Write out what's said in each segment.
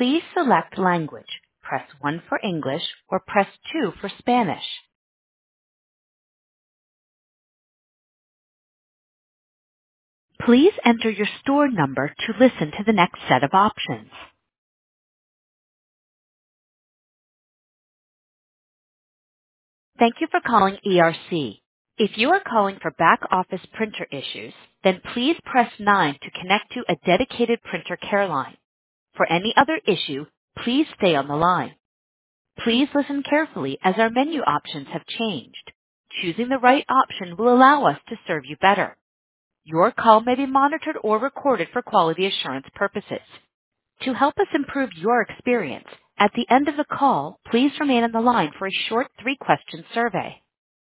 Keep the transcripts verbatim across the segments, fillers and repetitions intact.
Please select language. Press one for English or press two for Spanish. Please enter your store number to listen to the next set of options. Thank you for calling E R C. If you are calling for back office printer issues, then please press nine to connect to a dedicated printer care line. For any other issue, please stay on the line. Please listen carefully as our menu options have changed. Choosing the right option will allow us to serve you better. Your call may be monitored or recorded for quality assurance purposes. To help us improve your experience, at the end of the call, please remain on the line for a short three-question survey.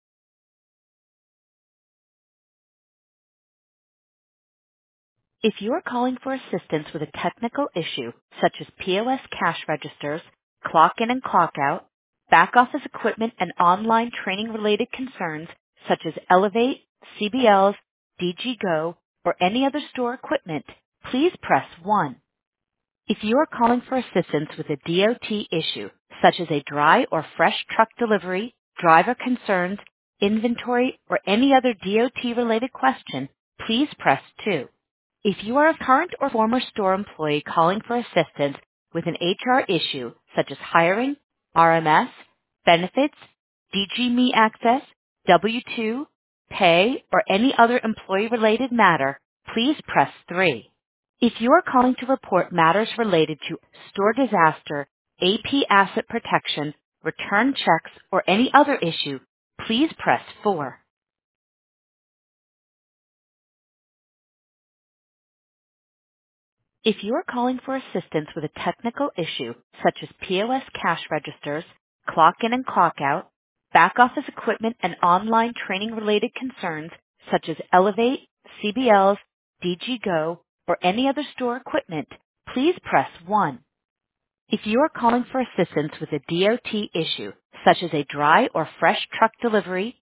If you are calling for assistance with a technical issue, such as P O S cash registers, clock in and clock out, back office equipment and online training related concerns, such as Elevate, C B Ls, D G Go, or any other store equipment, please press one. If you are calling for assistance with a D O T issue, such as a dry or fresh truck delivery, driver concerns, inventory, or any other D O T-related question, please press two. If you are a current or former store employee calling for assistance with an H R issue, such as hiring, R M S, benefits, D G M E access, W two, pay, or any other employee-related matter, please press three. If you are calling to report matters related to store disaster, A P asset protection, return checks, or any other issue, please press four. If you are calling for assistance with a technical issue, such as P O S cash registers, clock in and clock out, back office equipment and online training related concerns, such as Elevate, C B Ls, D G Go, or any other store equipment, please press one. If you are calling for assistance with a D O T issue, such as a dry or fresh truck delivery,